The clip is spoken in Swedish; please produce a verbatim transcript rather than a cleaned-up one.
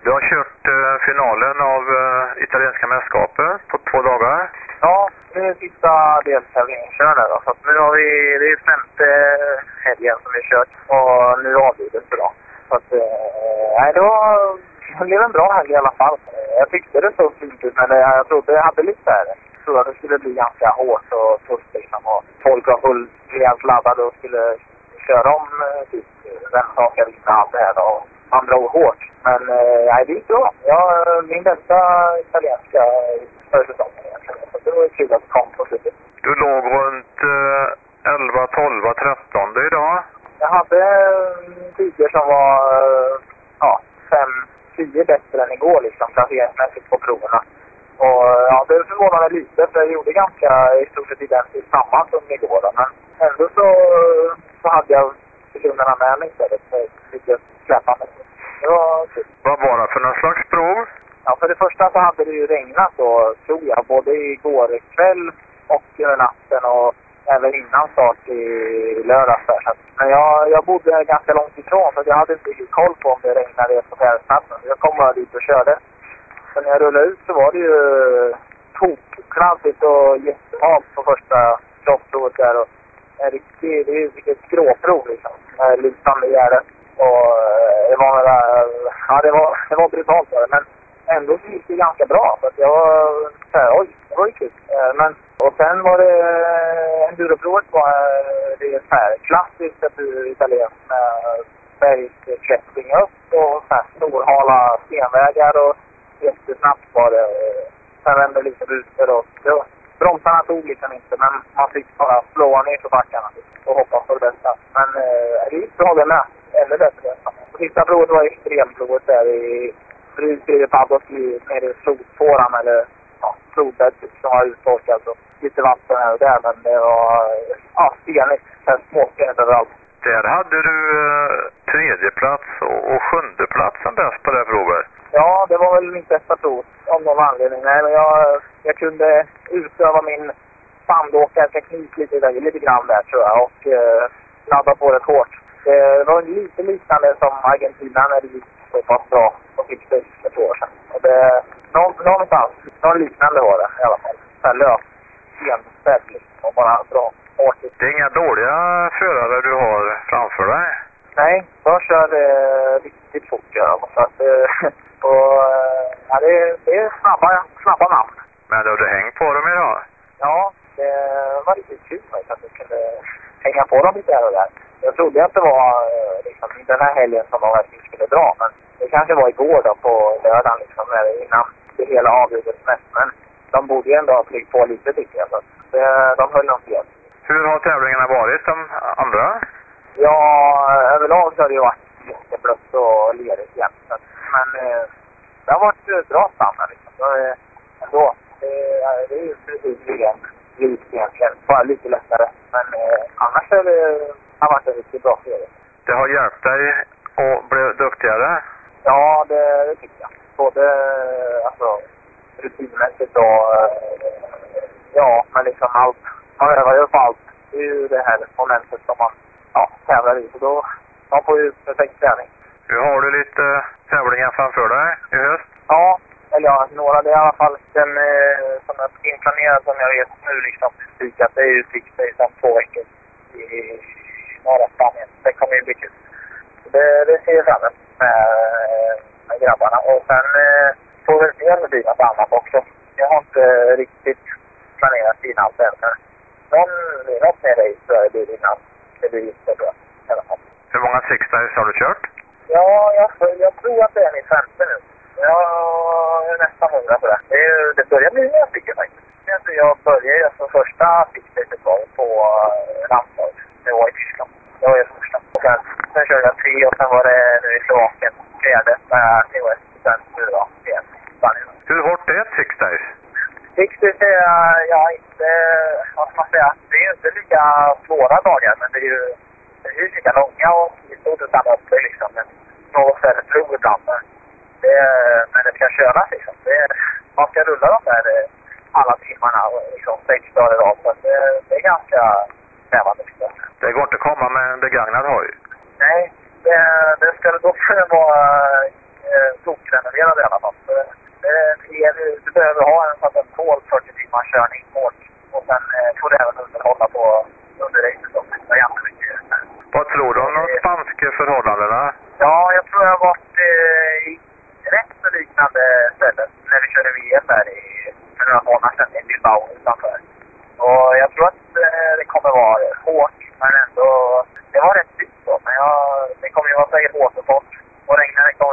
Du har kört eh, finalen av eh, italienska mästerskapet på två dagar. Ja, nu är det sista deltävlingen kör där då. Så att nu har vi, det är femte helgen som vi kört och nu avgjordes det då. Så att, eh, nej det var, det blev en bra helg i alla fall. Jag tyckte det såg fint ut, men jag trodde jag hade lite där. Jag trodde att det skulle bli ganska hårt och tufft liksom. Och folk var fullt rejält laddade och skulle köra om typ vem som ska vinna allt det här då. Man drog hårt. Men eh, nej, det gick bra. Jag, min bästa italienska försäsongen egentligen. Så det var kul att det kom på slutet. Du låg runt eh, elva, tolv, tretton idag. Jag hade tider som var eh, ja, fem tio bättre än igår liksom. Placeringsmässigt på proverna. Och ja, det förvånade lite för jag gjorde ganska i stort sett identiskt samma som igår då. Men ändå så, så hade jag personerna med mig istället. Så lite släpande. Det var kul. Vad var det för någon slags prov? Ja, för det första så hade det ju regnat då, tror jag, både igår kväll och över natten och även innan start i lördags där. Så att, men jag, jag bodde ganska långt ifrån så jag hade inte riktigt koll på om det regnade på tävlingsplatsen. Jag kom bara dit och körde. Så när jag rullade ut så var det ju tokknalligt och jättehalt på första krossprovet där. Och en riktig, det är ju ett skråprov liksom, med lysande gärdet. Och det var, ja, det var, det var brutalt för det, men ändå så gick det ganska bra. Så att jag var så här, oj, det var ju kul. Men, och sen var det enduroprovet var det är så här klassiskt att du italienskt med bergsklättring upp och så här storhala stenvägar och jättesnabbt var det. Sen vände lite rutor och ja, bromsarna tog liksom inte, men man fick bara slå ner på backarna och hoppas på det bästa. Men eh, det gick bra det med. Ännu bättre. Och sista provet var extremprovet där i Brusir Paddock nere i flodfåran eller ja, flodbädd som var uttorkat och lite vatten här och där, men det var ja, stenigt, småstenigt överallt. Där hade du eh, tredje plats och, och sjunde platsen bäst på det här provet. Ja, det var väl min bästa prov om någon anledning. Nej, men jag, jag kunde utöva min sandåkarteknik lite, lite grann där tror jag och eh, ladda på det hårt. Det var lite liknande som Argentina när det gick så pass bra och fick det för två år sedan. Och det, någonstans, någon liknande var det i alla fall. Så här löp, stenställ liksom, och bara bra. Hårtigt. Det är inga dåliga förare du har framför dig? Nej, jag kör eh, riktigt fort. Ja. Så att, eh, och, ja, det, det är snabba, snabba namn. Men du hade hängt på dem idag? Ja, det var riktigt kul att du kunde hänga på dem lite här och där. Jag trodde att det var liksom, den här helgen som de verkligen skulle dra, men det kanske var igår då på lördagen liksom, innan det hela avgjordes mest. Men de borde ju ändå ha tryckt på lite tycker jag, så det, de höll något fel. Hur har tävlingarna varit de andra? Ja, överlag så har det ju varit jätteblött och lerigt igen. Men eh, det har varit bra standard liksom. Så, eh, ändå, det, det är ju precis igen, likt egentligen, bara lite lättare. Men eh, annars är det har varit en riktigt bra serie. Det har hjälpt dig att bli duktigare? Ja, det, det tycker jag. Både alltså, rutinmässigt och ja, men liksom allt. Man övar ju på allt. Det är ju det här momentet som man ja, tävlar i. Så då man får ju perfekt träning. Nu har du lite tävlingar framför dig i höst? Ja, eller ja, några. Det är i alla fall den eh, som är inplanerad som jag vet nu liksom. Att det är ju Six Days om två veckor i norra Spanien. Det kommer ju bli kul. Det, det ser jag fram emot med, med grabbarna. Och sen eh, får vi se om det blir något annat också. Jag har inte riktigt planerat in allt än. Någon, något med dig tror jag det blir innan. Det blir inte bra i alla fall. Hur många Six Days har du kört? Ja, jag, jag tror att det är min femte nu. Jag är nästan hundra på det. Det, det börjar bli några stycken faktiskt. Jag började ju som första Six Days på landslag. Det var i Tyskland. Det var ju första. Och sen, sen körde jag tre och sen var det nu i Slovakien. Fjärde med T O S. Sen nu då, igen. Spanien. Hur hårt är ett Six Days? Six Days är ja, inte, vad ska man säga, det är ju inte lika svåra dagar. Men det är ju, det är ju lika långa och i stort sett samma uppe liksom. Men något färre prov ibland. Men det, men det ska köras liksom. Det, man ska rulla dem där alla timmarna liksom sex dagar i rad. Så det, det är ganska krävande. Det går inte att komma med en begagnad hoj? Nej, det, det ska då vara eh, tokrenoverade i alla fall. Så, eh, det, du behöver ha en sån att tål fyrtio timmars körning hårt. Och sen eh, får du även underhålla på under racet också. Det är ganska mycket. Vad tror du om de spanska förhållandena? Ja, jag tror jag har varit eh, i rätt så liknande ställen när vi körde V S här i, för några månader sedan i Bilbao utanför. Och jag tror att eh, det kommer vara hårt, men ändå, det var rätt tyst då. Men jag, det kommer ju vara säkert återfart och regnar det